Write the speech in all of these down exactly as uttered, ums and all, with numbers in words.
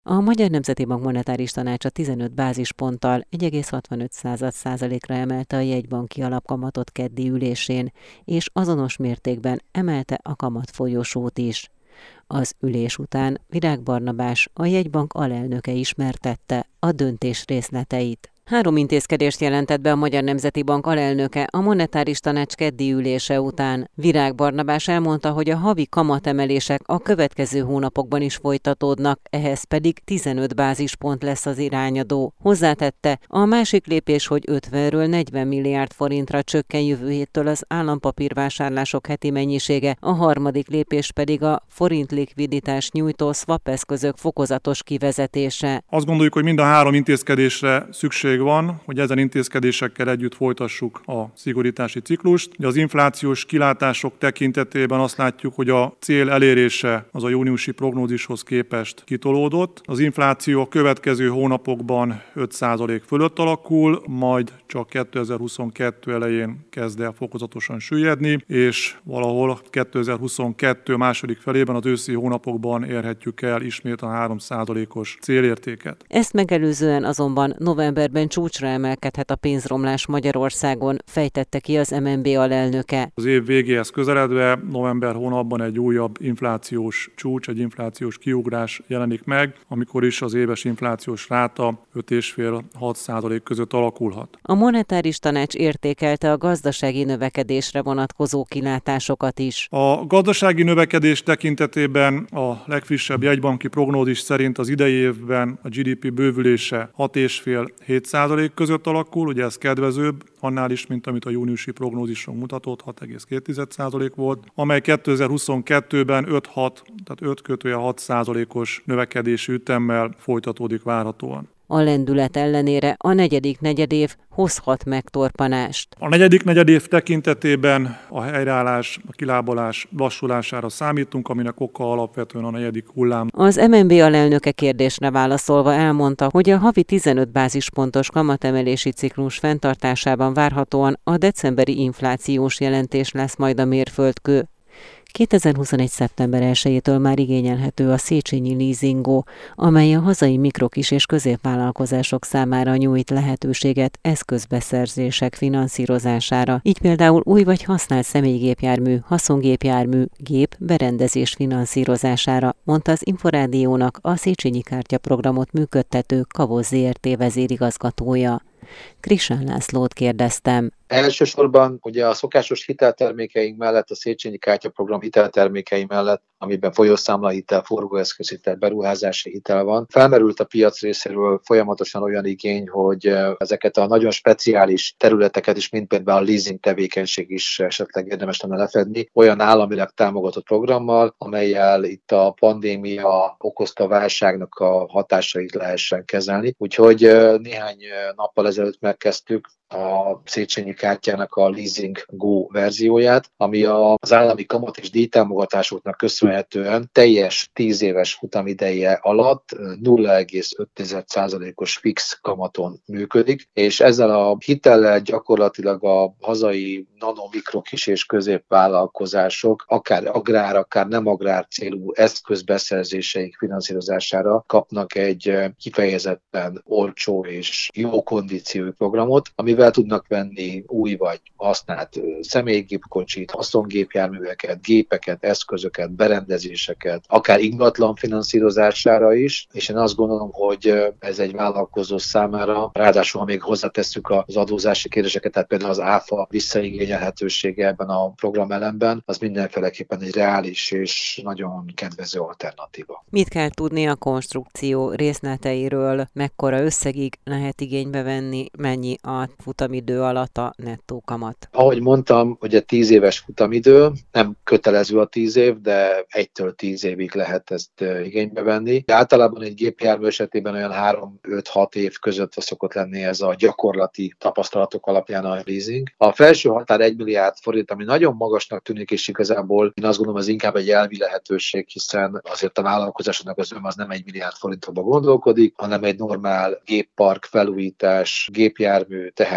A Magyar Nemzeti Bank Monetáris Tanácsa tizenöt bázisponttal egy egész hatvanöt százalékra emelte a jegybanki alapkamatot keddi ülésén, és azonos mértékben emelte a kamatfolyósót is. Az ülés után Virág Barnabás, a jegybank alelnöke ismertette a döntés részleteit. Három intézkedést jelentett be a Magyar Nemzeti Bank alelnöke a Monetáris Tanács keddi ülése után. Virág Barnabás elmondta, hogy a havi kamatemelések a következő hónapokban is folytatódnak, ehhez pedig tizenöt bázispont lesz az irányadó. Hozzátette, a másik lépés, hogy ötvenről negyven milliárd forintra csökken jövő héttől az állampapírvásárlások heti mennyisége, a harmadik lépés pedig a forint likviditás nyújtó swap eszközök fokozatos kivezetése. Azt gondoljuk, hogy mind a három intézkedésre szükség van, hogy ezen intézkedésekkel együtt folytassuk a szigorítási ciklust. Ugye az inflációs kilátások tekintetében azt látjuk, hogy a cél elérése az a júniusi prognózishoz képest kitolódott. Az infláció a következő hónapokban öt százalék fölött alakul, majd csak kétezer-huszonkettő elején kezd el fokozatosan süllyedni, és valahol kétezer-huszonkettő második felében, az őszi hónapokban érhetjük el ismét a három százalékos célértéket. Ezt megelőzően azonban novemberben csúcsra emelkedhet a pénzromlás Magyarországon, fejtette ki az em en bé alelnöke. Az év végéhez közeledve november hónapban egy újabb inflációs csúcs, egy inflációs kiugrás jelenik meg, amikor is az éves inflációs ráta öt egész öt-hat százalék között alakulhat. A Monetáris Tanács értékelte a gazdasági növekedésre vonatkozó kilátásokat is. A gazdasági növekedés tekintetében a legfrissebb jegybanki prognózis szerint az idei évben a gé dé pé bővülése hat egész öt-hét százalék között alakul, ugye ez kedvezőbb, annál is, mint amit a júniusi prognózison mutatott, hat egész két százalék volt, amely kétezer-huszonkettőben öt-hat, tehát öt kötője hat százalékos növekedési ütemmel folytatódik várhatóan. A lendület ellenére a negyedik negyedév hozhat megtorpanást. A negyedik negyedév tekintetében a helyreállás, a kilábalás lassulására számítunk, aminek oka alapvetően a negyedik hullám. Az em en bé alelnöke kérdésre válaszolva elmondta, hogy a havi tizenöt bázispontos kamatemelési ciklus fenntartásában várhatóan a decemberi inflációs jelentés lesz majd a mérföldkő. kétezer-huszonegy. szeptember elsejétől már igényelhető a Széchenyi Leasingo, amely a hazai mikrokis és középvállalkozások számára nyújt lehetőséget eszközbeszerzések finanszírozására, így például új vagy használt személygépjármű, haszongépjármű, gép berendezés finanszírozására, mondta az Inforádiónak a Széchenyi Kártya programot működtető Kavoz zé er té vezérigazgatója. Krisán Lászlót kérdeztem. Elsősorban ugye a szokásos hiteltermékeink mellett, a Széchenyi Kártya program hiteltermékei mellett, amiben folyószámlahitel, forgóeszközhitel, beruházási hitel van. Felmerült a piac részéről folyamatosan olyan igény, hogy ezeket a nagyon speciális területeket is, mint például a leasing tevékenység is esetleg érdemes lenne lefedni, olyan államilag támogatott programmal, amellyel itt a pandémia okozta válságnak a hatásait lehessen kezelni. Úgyhogy néhány nappal ezelőtt megkezdtük a Széchenyi Kártyának a Leasing Go verzióját, ami az állami kamat és díjtámogatásoknak köszönhetően teljes tíz éves futamideje alatt nulla egész öt százalékos fix kamaton működik, és ezzel a hitellel gyakorlatilag a hazai nano, mikro, kis és középvállalkozások akár agrár, akár nem agrár célú eszközbeszerzéseik finanszírozására kapnak egy kifejezetten olcsó és jó kondíciójú programot, amivel tudnak venni új vagy használt személygépkocsit, haszongépjárműveket, gépeket, eszközöket, berendezéseket, akár ingatlan finanszírozására is, és én azt gondolom, hogy ez egy vállalkozó számára, ráadásul ha még hozzátesszük az adózási kérdéseket, tehát például az áfa visszaigényelhetősége ebben a programelemben, az mindenféleképpen egy reális és nagyon kedvező alternatíva. Mit kell tudni a konstrukció részleteiről, mekkora összegig lehet igénybe venni, mennyi a futamidő alatt a nettó kamat? Ahogy mondtam, ugye tíz éves futamidő, nem kötelező a tíz év, de egytől tíz évig lehet ezt igénybe venni. De általában egy gépjármű esetében olyan három-öt-hat év között szokott lenni ez a gyakorlati tapasztalatok alapján a leasing. A felső határ egy milliárd forint, ami nagyon magasnak tűnik, és igazából én azt gondolom, ez inkább egy elvi lehetőség, hiszen azért a vállalkozásoknak az ön az nem egy milliárd forintokba gondolkodik, hanem egy normál géppark felújítás, gépjármű, teher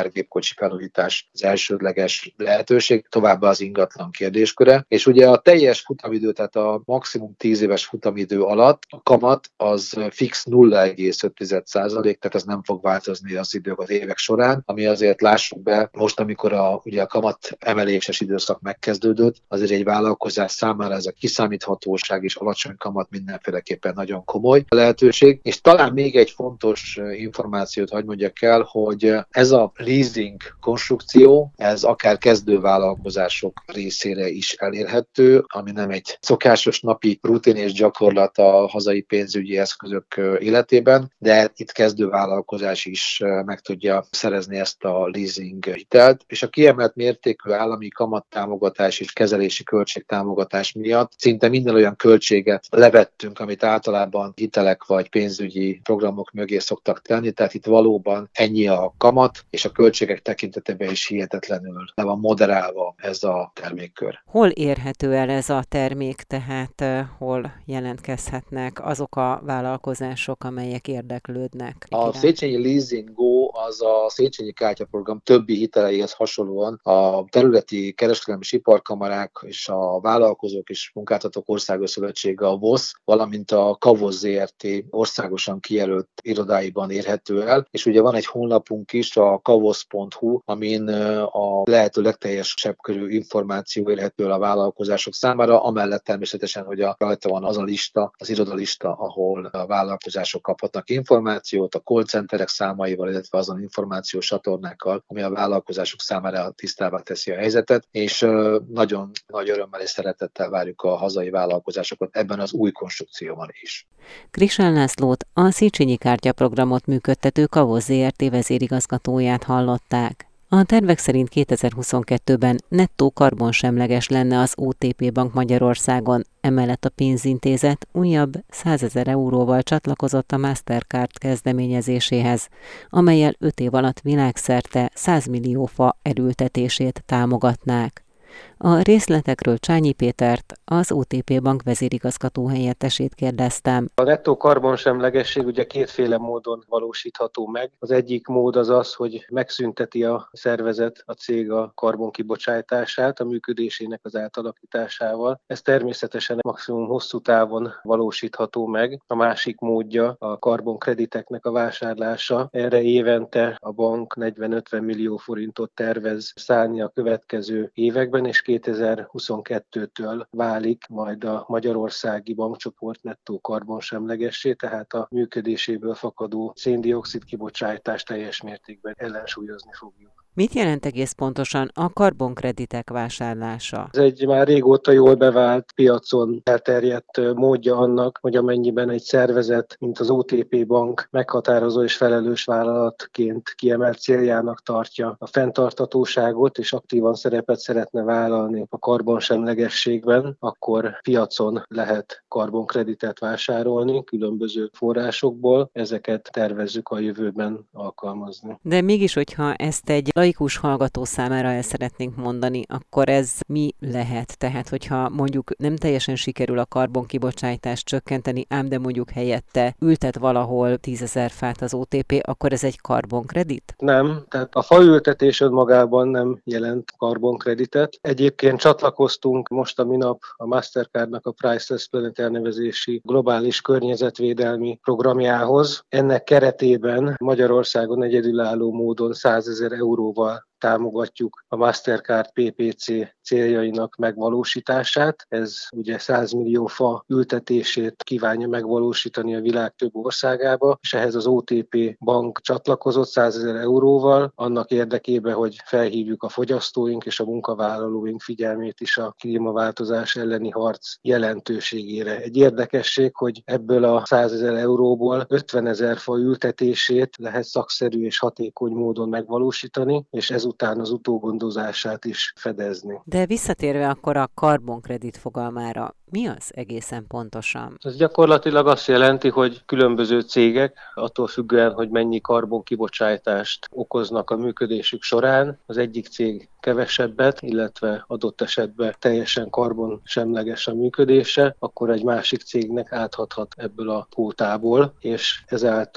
tehergépkocsi felújítás az elsődleges lehetőség, továbbá az ingatlan kérdésköre. És ugye a teljes futamidő, tehát a maximum tíz éves futamidő alatt a kamat az fix nulla egész öt százalék, tehát ez nem fog változni az idők az évek során, ami azért lássuk be, most amikor a, ugye a kamat emeléses időszak megkezdődött, azért egy vállalkozás számára ez a kiszámíthatóság és alacsony kamat mindenféleképpen nagyon komoly lehetőség. És talán még egy fontos információt hadd mondjak el, hogy ez a leasing konstrukció, ez akár kezdő vállalkozások részére is elérhető, ami nem egy szokásos napi rutin és gyakorlat a hazai pénzügyi eszközök életében, de itt kezdő vállalkozás is meg tudja szerezni ezt a leasing hitelt, és a kiemelt mértékű állami kamattámogatás és kezelési költségtámogatás miatt szinte minden olyan költséget levettünk, amit általában hitelek vagy pénzügyi programok mögé szoktak tenni, tehát itt valóban ennyi a kamat, és a költségek tekintetében is hihetetlenül le van moderálva ez a termékkör. Hol érhető el ez a termék, tehát uh, hol jelentkezhetnek azok a vállalkozások, amelyek érdeklődnek? A Széchenyi Leasing Go az a Széchenyi kártyaprogram többi hiteleihez hasonlóan a területi kereskedelmi és iparkamarák és a vállalkozók és munkáltatók országos szövetsége, a vé o szé, valamint a Kavosz zé er té országosan kijelölt irodáiban érhető el, és ugye van egy honlapunk is, a kavosz pont hu, amin a lehető legteljesebb körű információ érhető el a vállalkozások számára, amellett természetesen, hogy a, rajta van az a lista, az irodalista, ahol a vállalkozások kaphatnak információt, a call centerek számaival, illetve azon információs csatornákkal, ami a vállalkozások számára tisztává teszi a helyzetet, és nagyon nagy örömmel és szeretettel várjuk a hazai vállalkozásokat ebben az új konstrukcióban is. Krisán Lászlót, a Széchenyi kártyaprogramot működtető Kavosz zé er té vezérigazgatóját hallották. A tervek szerint kétezer-huszonkettőben nettó karbonsemleges lenne az o té pé Bank Magyarországon, emellett a pénzintézet újabb százezer euróval csatlakozott a Mastercard kezdeményezéséhez, amellyel öt év alatt világszerte száz millió fa elültetését támogatnák. A részletekről Csányi Pétert, az o té pé Bank vezérigazgató helyettesét kérdeztem. A nettó karbonsemlegesség ugye kétféle módon valósítható meg. Az egyik mód az az, hogy megszünteti a szervezet, a cég a karbonkibocsátását a működésének az átalakításával. Ez természetesen maximum hosszú távon valósítható meg. A másik módja a karbonkrediteknek a vásárlása. Erre évente a bank negyven-ötven millió forintot tervez szállni a következő években, és kétezer-huszonkettőtől válik majd a magyarországi bankcsoport nettó karbonsemlegessé, tehát a működéséből fakadó szén-dioxid kibocsátást teljes mértékben ellensúlyozni fogjuk. Mit jelent egész pontosan a karbonkreditek vásárlása? Ez egy már régóta jól bevált, piacon elterjedt módja annak, hogy amennyiben egy szervezet, mint az o té pé Bank meghatározó és felelős vállalatként kiemelt céljának tartja a fenntarthatóságot, és aktívan szerepet szeretne vállalni a karbonsemlegességben, akkor piacon lehet karbonkreditet vásárolni különböző forrásokból. Ezeket tervezzük a jövőben alkalmazni. De mégis, hogyha ezt egy laikus hallgató számára el szeretnénk mondani, akkor ez mi lehet? Tehát, hogyha mondjuk nem teljesen sikerül a karbonkibocsátást csökkenteni, ám de mondjuk helyette ültet valahol tízezer fát az o té pé, akkor ez egy karbonkredit? Nem, tehát a faültetés önmagában nem jelent karbonkreditet. Egyébként csatlakoztunk most a minap a Mastercardnak a Priceless Planet elnevezési globális környezetvédelmi programjához. Ennek keretében Magyarországon egyedülálló módon százezer euróval támogatjuk a Mastercard pé pé cé céljainak megvalósítását. Ez ugye száz millió fa ültetését kívánja megvalósítani a világ több országába, és ehhez az o té pé Bank csatlakozott százezer euróval, annak érdekében, hogy felhívjuk a fogyasztóink és a munkavállalóink figyelmét is a klímaváltozás elleni harc jelentőségére. Egy érdekesség, hogy ebből a százezer euróból ötvenezer fa ültetését lehet szakszerű és hatékony módon megvalósítani, és ezután az utógondozását is fedezni. De visszatérve akkor a karbonkredit fogalmára, mi az egészen pontosan? Ez gyakorlatilag azt jelenti, hogy különböző cégek, attól függően, hogy mennyi karbonkibocsátást okoznak a működésük során, az egyik cég kevesebbet, illetve adott esetben teljesen karbonsemleges a működése, akkor egy másik cégnek áthathat ebből a kvótából, és ezáltal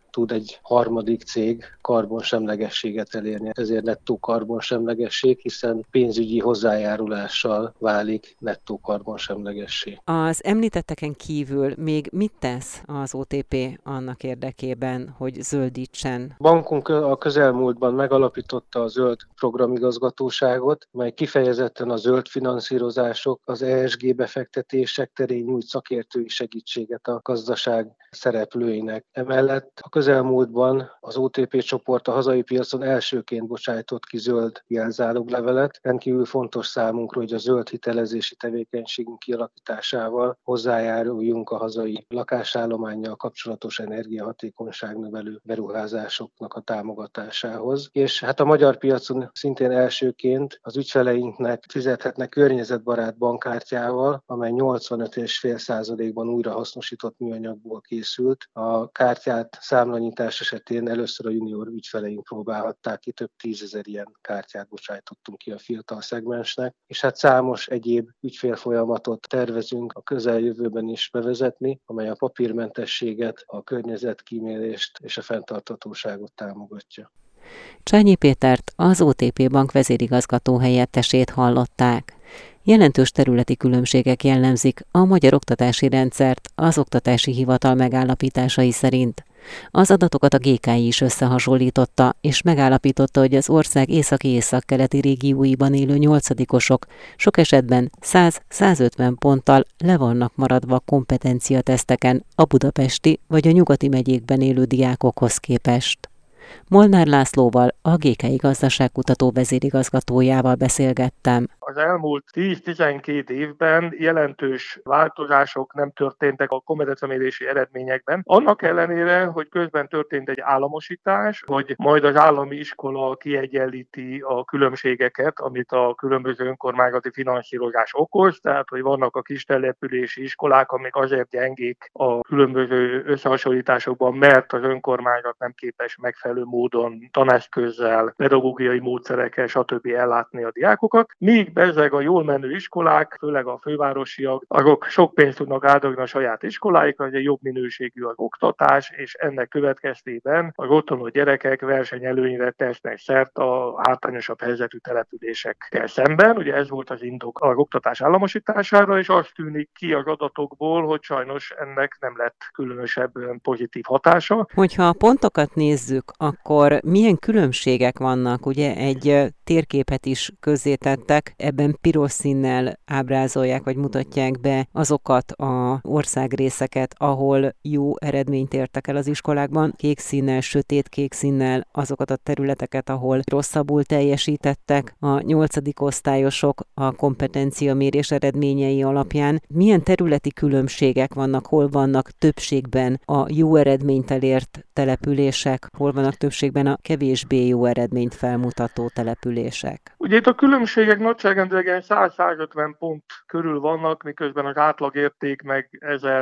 tud egy harmadik cég karbonsemlegességet elérni. Ezért nettó karbonsemlegesség, hiszen pénzügyi hozzájárulással válik nettó karbonsemlegessé. Az említetteken kívül még mit tesz az o té pé annak érdekében, hogy zöldítsen? Bankunk a közelmúltban megalapította a zöld programigazgatóságot, mely kifejezetten a zöld finanszírozások, az é es gé befektetések terén nyújt szakértői segítséget a gazdaság szereplőinek. Emellett a közelmúltban az o té pé csoport a hazai piacon elsőként bocsájtott ki zöld jelzáloglevelet. Rendkívül fontos számunkra, hogy a zöld hitelezési tevékenységünk kialakításával hozzájáruljunk a hazai lakásállománnyal kapcsolatos energiahatékonyság növelő beruházásoknak a támogatásához. És hát a magyar piacon szintén elsőként az ügyfeleinknek fizethetnek környezetbarát bankkártyával, amely nyolcvanöt egész öt százalékban újrahasznosított műanyagból készült. A kártyát számlanyítás esetén először a junior ügyfeleink próbálhatták ki, több tízezer ilyen kártyát bocsájtottunk ki a fiatal szegmensnek, és hát számos egyéb ügyfélfolyamatot tervezünk a közeljövőben is bevezetni, amely a papírmentességet, a környezetkímélést és a fenntarthatóságot támogatja. Csányi Pétert, az o té pé Bank vezérigazgató helyettesét hallották. Jelentős területi különbségek jellemzik a magyar oktatási rendszert az Oktatási Hivatal megállapításai szerint. Az adatokat a gé ká i is összehasonlította, és megállapította, hogy az ország északi-északkeleti régióiban élő nyolcadikosok sok esetben száz-százötven ponttal le vannak maradva kompetenciateszteken a budapesti vagy a nyugati megyékben élő diákokhoz képest. Molnár Lászlóval, a gé ká i gazdaságkutató vezérigazgatójával beszélgettem. Az elmúlt tíz-tizenkét évben jelentős változások nem történtek a kompetenciamérési eredményekben. Annak ellenére, hogy közben történt egy államosítás, hogy majd az állami iskola kiegyenlíti a különbségeket, amit a különböző önkormányzati finanszírozás okoz, tehát hogy vannak a kis települési iskolák, amik azért gyengék a különböző összehasonlításokban, mert az önkormányzat nem képes megfelelő módon taneszközzel, pedagógiai módszerekkel, stb. Ellátni a diákokat. Míg ezek a jól menő iskolák, főleg a fővárosiak, azok sok pénzt tudnak áldogni a saját iskoláikra, hogy egy jobb minőségű az oktatás, és ennek következtében az otthonó gyerekek versenyelőnyre tesznek szert a hátrányosabb helyzetű településekkel szemben. Ugye ez volt az indok az oktatás államosítására, és azt tűnik ki az adatokból, hogy sajnos ennek nem lett különösebben pozitív hatása. Hogyha a pontokat nézzük, akkor milyen különbségek vannak? Ugye egy térképet is közzétettek, ebben piros színnel ábrázolják, vagy mutatják be azokat az országrészeket, ahol jó eredményt értek el az iskolákban, kék színnel, sötét kék színnel azokat a területeket, ahol rosszabbul teljesítettek a nyolcadik osztályosok a kompetenciamérés eredményei alapján. Milyen területi különbségek vannak, hol vannak többségben a jó eredményt elért települések, hol vannak többségben a kevésbé jó eredményt felmutató települések? Ugye itt a különbségek nagyságrendileg száz-százötven pont körül vannak, miközben az átlagérték meg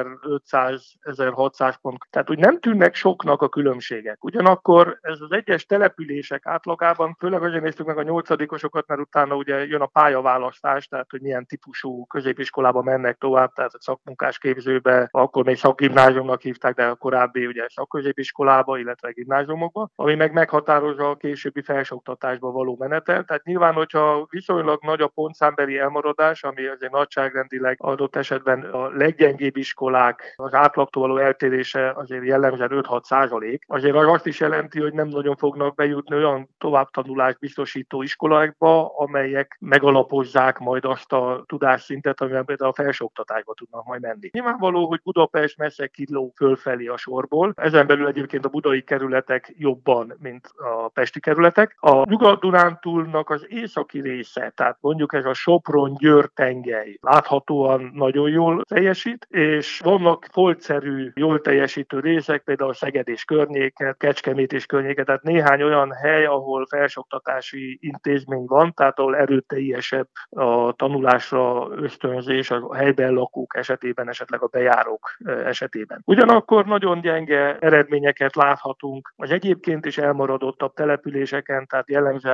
ezerötszáz-ezerhatszáz pont. Tehát úgy nem tűnnek soknak a különbségek. Ugyanakkor ez az egyes települések átlagában, főleg azért néztük meg a nyolcadikosokat, mert utána ugye jön a pályaválasztás, tehát hogy milyen típusú középiskolába mennek tovább, tehát a szakmunkás képzőbe, akkor még szakgimnáziumnak hívták, de a korábbi ugye szakközépiskolába, illetve gimnáziumokba, ami meg meghatározza a későbbi felsőoktatásba való menetet. Tehát nyilván, hogyha viszonylag nagy a pontszámbeli elmaradás, ami azért nagyságrendileg adott esetben a leggyengébb iskolák, az átlagtól való eltérése azért jellemzően öt-hat százalék, azért az azt is jelenti, hogy nem nagyon fognak bejutni olyan továbbtanulást biztosító iskolákba, amelyek megalapozzák majd azt a tudásszintet, amivel például a felsőoktatásba tudnak majd menni. Nyilvánvaló, hogy Budapest messze kiló fölfelé a sorból. Ezen belül egyébként a budai kerületek jobban, mint a pesti kerületek. A Nyugat-Dunántúlnak az északi része, tehát mondjuk ez a Sopron-Győr tengely láthatóan nagyon jól teljesít, és vannak foltszerű, jól teljesítő részek, például Szeged és környéke, Kecskemét és környéke, tehát néhány olyan hely, ahol felsőoktatási intézmény van, tehát ahol erőteljesebb a tanulásra ösztönzés a helyben lakók esetében, esetleg a bejárók esetében. Ugyanakkor nagyon gyenge eredményeket láthatunk az egyébként is elmaradottabb településeken, tehát jellemzően Borsod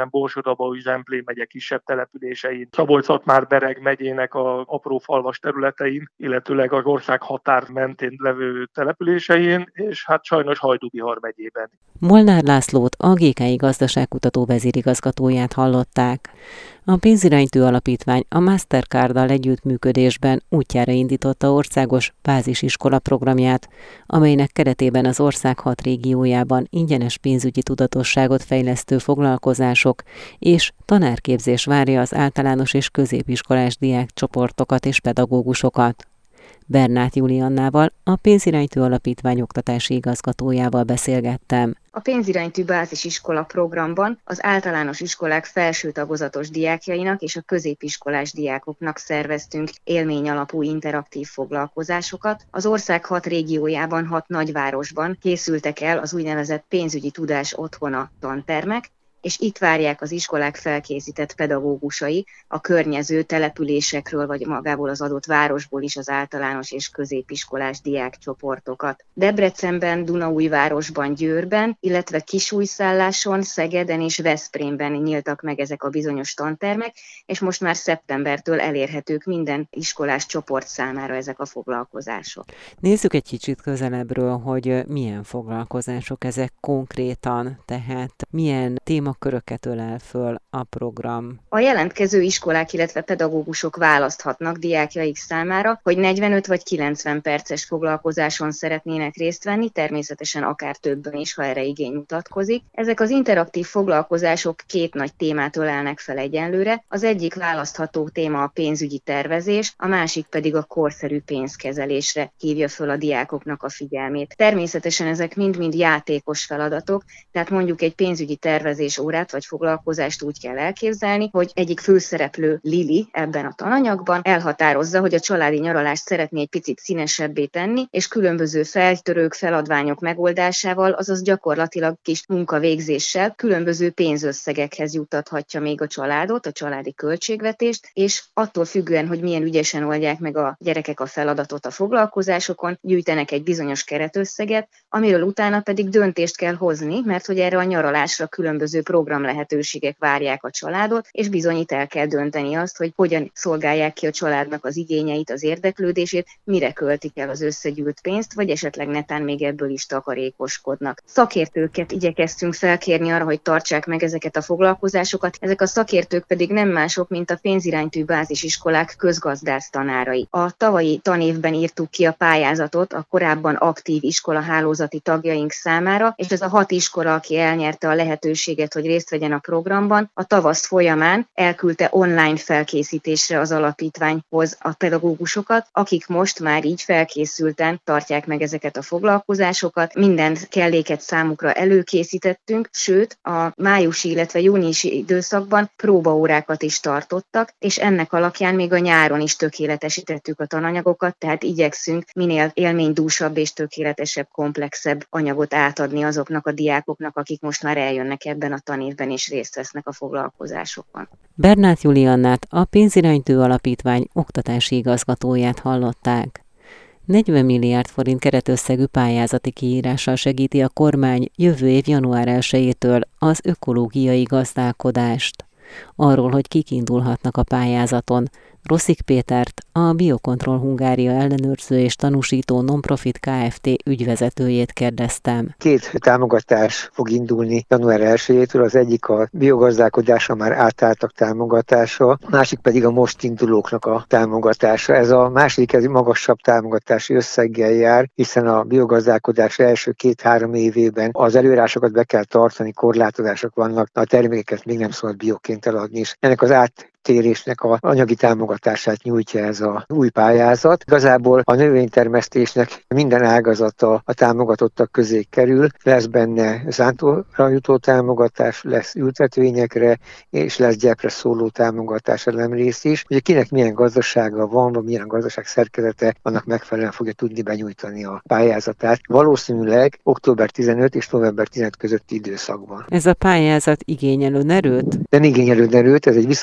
Fürdő-Szabolcs, Zemplén megye kisebb településein, Szabolcs-Szatmár-Bereg megyének a apró falvas területein, illetőleg az ország határ mentén levő településein, és hát sajnos Hajdú-Bihar megyében. Molnár Lászlót, a gé ká i gazdaságkutató vezérigazgatóját hallották. A Pénziránytű Alapítvány a Mastercarddal együttműködésben útjára indította országos bázisiskola programját, amelynek keretében az ország hat régiójában ingyenes pénzügyi tudatosságot fejlesztő foglalkozások és tanárképzés várja az általános és középiskolás diákcsoportokat és pedagógusokat. Bernát Juliannával, a Pénziránytű Alapítvány oktatási igazgatójával beszélgettem. A Pénziránytű bázisiskola programban az általános iskolák felső tagozatos diákjainak és a középiskolás diákoknak szerveztünk élményalapú interaktív foglalkozásokat. Az ország hat régiójában, hat nagyvárosban készültek el az úgynevezett pénzügyi tudás otthona tantermek, és itt várják az iskolák felkészített pedagógusai a környező településekről, vagy magából az adott városból is az általános és középiskolás diákcsoportokat. Debrecenben, Dunaújvárosban, Győrben, illetve Kisújszálláson, Szegeden és Veszprémben nyíltak meg ezek a bizonyos tantermek, és most már szeptembertől elérhetők minden iskolás csoport számára ezek a foglalkozások. Nézzük egy kicsit közelebbről, hogy milyen foglalkozások ezek konkrétan, tehát milyen téma köröket ölel föl a program. A jelentkező iskolák, illetve pedagógusok választhatnak diákjaik számára, hogy negyvenöt vagy kilencven perces foglalkozáson szeretnének részt venni, természetesen akár többen is, ha erre igény mutatkozik. Ezek az interaktív foglalkozások két nagy témát ölelnek fel egyenlőre. Az egyik választható téma a pénzügyi tervezés, a másik pedig a korszerű pénzkezelésre hívja föl a diákoknak a figyelmét. Természetesen ezek mind-mind játékos feladatok, tehát mondjuk egy pénzügyi tervezés órát vagy foglalkozást úgy kell elképzelni, hogy egyik főszereplő, Lili ebben a tananyagban elhatározza, hogy a családi nyaralást szeretné egy picit színesebbé tenni, és különböző feltörők, feladványok megoldásával, azaz gyakorlatilag kis munkavégzéssel különböző pénzösszegekhez juttathatja még a családot, a családi költségvetést, és attól függően, hogy milyen ügyesen oldják meg a gyerekek a feladatot a foglalkozásokon, gyűjtenek egy bizonyos keretösszeget, amiről utána pedig döntést kell hozni, mert hogy erre a nyaralásra különböző program lehetőségek várják a családot, és bizony itt el kell dönteni azt, hogy hogyan szolgálják ki a családnak az igényeit, az érdeklődését, mire költik el az összegyűlt pénzt, vagy esetleg netán még ebből is takarékoskodnak. Szakértőket igyekeztünk felkérni arra, hogy tartsák meg ezeket a foglalkozásokat, ezek a szakértők pedig nem mások, mint a pénziránytű bázisiskolák közgazdász tanárai. A tavalyi tanévben írtuk ki a pályázatot a korábban aktív iskolahálózati tagjaink számára, és ez a hat iskola, aki elnyerte a lehetőséget, hogy részt vegyen a programban, a tavasz folyamán elküldte online felkészítésre az alapítványhoz a pedagógusokat, akik most már így felkészülten tartják meg ezeket a foglalkozásokat. Minden kelléket számukra előkészítettünk, sőt a májusi, illetve júniusi időszakban próbaórákat is tartottak, és ennek alapján még a nyáron is tökéletesítettük a tananyagokat, tehát igyekszünk minél élménydúsabb és tökéletesebb, komplexebb anyagot átadni azoknak a diákoknak, akik most már eljönnek ebben a tanévben és részt vesznek a foglalkozásokon. Bernát Juliannát, a Pénziránytű Alapítvány oktatási igazgatóját hallották. negyven milliárd forint keretösszegű pályázati kiírással segíti a kormány jövő év január elsejétől az ökológiai gazdálkodást. Arról, hogy kik indulhatnak a pályázaton, Rosszik Pétert, a Biocontrol Hungária ellenőrző és tanúsító non-profit Kft. Ügyvezetőjét kérdeztem. Két támogatás fog indulni január elsejétől, az egyik a biogazdálkodásra már átálltak támogatása, a másik pedig a most indulóknak a támogatása. Ez a második ez magasabb támogatási összeggel jár, hiszen a biogazdálkodás első két-három évében az előírásokat be kell tartani, korlátozások vannak, a termékeket még nem szabad bioként eladni, és ennek az át térésnek a anyagi támogatását nyújtja ez az új pályázat. Igazából a növénytermesztésnek minden ágazata a támogatottak közé kerül, lesz benne szántóra jutó támogatás, lesz ültetvényekre, és lesz gyepre szóló támogatás elemrész is. Ugye kinek milyen gazdasága van, vagy milyen gazdaság szerkezete, annak megfelelően fogja tudni benyújtani a pályázatát. Valószínűleg október tizenötödike és november tizenötödike közötti időszakban. Ez a pályázat igényelő erőt? Nem igényelő erőt, ez egy visszanemtérítés,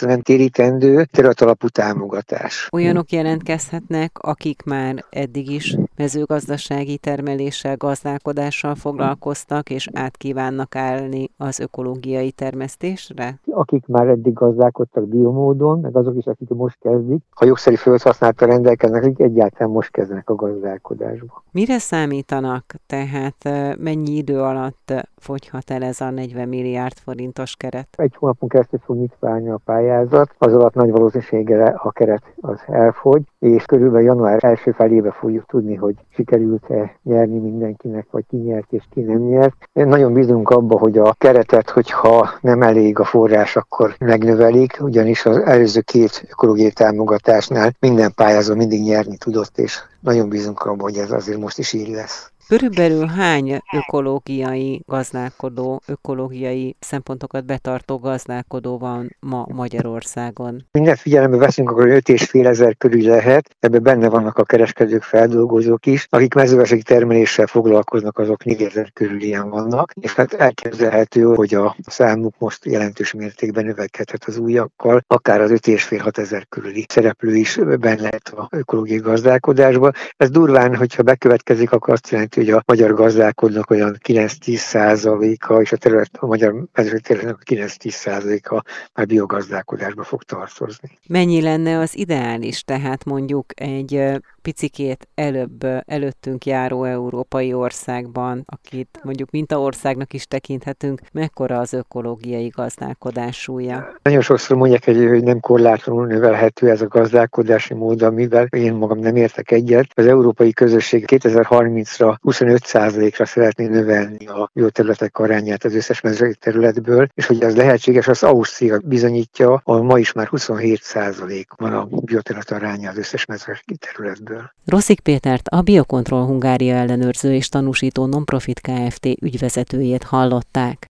segítendő területalapú támogatás. Olyanok jelentkezhetnek, akik már eddig is mezőgazdasági termeléssel, gazdálkodással foglalkoztak, és át kívánnak állni az ökológiai termesztésre? Akik már eddig gazdálkodtak biomódon, meg azok is, akik most kezdik, ha jogszerű földhasználattal rendelkeznek, akik egyáltalán most kezdenek a gazdálkodásba. Mire számítanak? Tehát mennyi idő alatt fogyhat el ez a negyven milliárd forintos keret? Egy hónapon keresztül fog nyitva állni a pályázat, az alatt nagy valószínűséggel a keret az elfogy, és körülbelül január első felébe fogjuk tudni, hogy sikerült-e nyerni mindenkinek, vagy ki nyert és ki nem nyert. Nagyon bízunk abba, hogy a keretet, hogyha nem elég a forrás, akkor megnövelik, ugyanis az előző két ökológiai támogatásnál minden pályázó mindig nyerni tudott, és nagyon bízunk abba, hogy ez azért most is így lesz. Körülbelül hány ökológiai gazdálkodó, ökológiai szempontokat betartó gazdálkodó van ma Magyarországon? Mindent figyelembe veszünk, akkor öt és fél ezer körül lehet, ebben benne vannak a kereskedők, feldolgozók is. Akik mezőgazdasági termeléssel foglalkoznak, azok négyezer körül ilyen vannak, és hát elképzelhető, hogy a számuk most jelentős mértékben növekedhet az újakkal, akár az öt és fél hat ezer körüli szereplő is benne lehet az ökológiai gazdálkodásban. Ez durván, hogyha bekövetkezik, akkor azt jelenti, hogy a magyar gazdálkodók olyan kilenc-tíz százaléka, és a terület, a magyar mezőgazdasági területnek a kilenc-tíz százaléka már biogazdálkodásba fog tartozni. Mennyi lenne az ideális, tehát mondjuk egy picikét előbb, előttünk járó európai országban, akit mondjuk mintaországnak is tekinthetünk, mekkora az ökológiai gazdálkodás súlya? Nagyon sokszor mondják, hogy nem korlátlanul növelhető ez a gazdálkodási mód, amivel én magam nem értek egyet. Az európai közösség kétezer-harmincra huszonöt százalékra szeretné növelni a bioterületek arányát az összes mezőgazdasági területből, és hogy ez lehetséges, az Ausztria bizonyítja, ahol ma is már huszonhét százalék van a bioterület aránya az összes mezőgazdasági területből. Rosszik Pétert, a Biocontrol Hungária ellenőrző és tanúsító non-profit Kft. Ügyvezetőjét hallották.